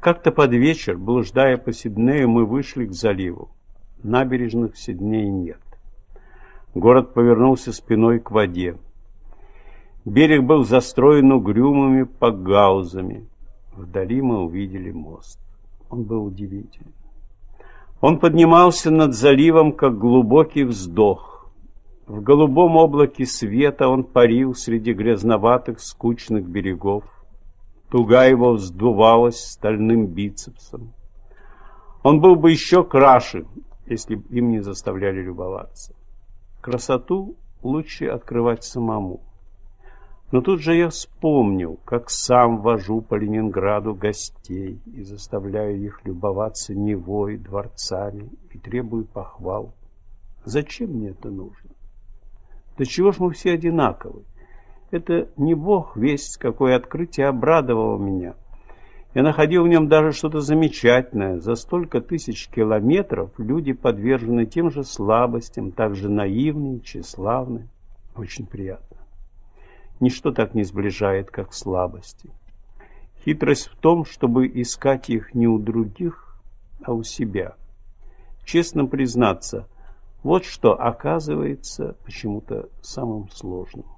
Как-то под вечер, блуждая по Сиднею, мы вышли к заливу. Набережных в Сиднее нет. Город повернулся спиной к воде. Берег был застроен угрюмыми пакгаузами. Вдали мы увидели мост. Он был удивителен. Он поднимался над заливом, как глубокий вздох. В голубом облаке света он парил среди грязноватых, скучных берегов. Туга его вздувалась стальным бицепсом. Он был бы еще краше, если бы им не заставляли любоваться. Красоту лучше открывать самому. Но тут же я вспомнил, как сам вожу по Ленинграду гостей и заставляю их любоваться Невой, дворцами и требую похвал. Зачем мне это нужно? Да чего ж мы все одинаковы? Это не Бог весть, какое открытие обрадовало меня. Я находил в нем даже что-то замечательное. За столько тысяч километров люди подвержены тем же слабостям, так же наивны и тщеславны. Очень приятно. Ничто так не сближает, как слабости. Хитрость в том, чтобы искать их не у других, а у себя. Честно признаться, вот что оказывается почему-то самым сложным.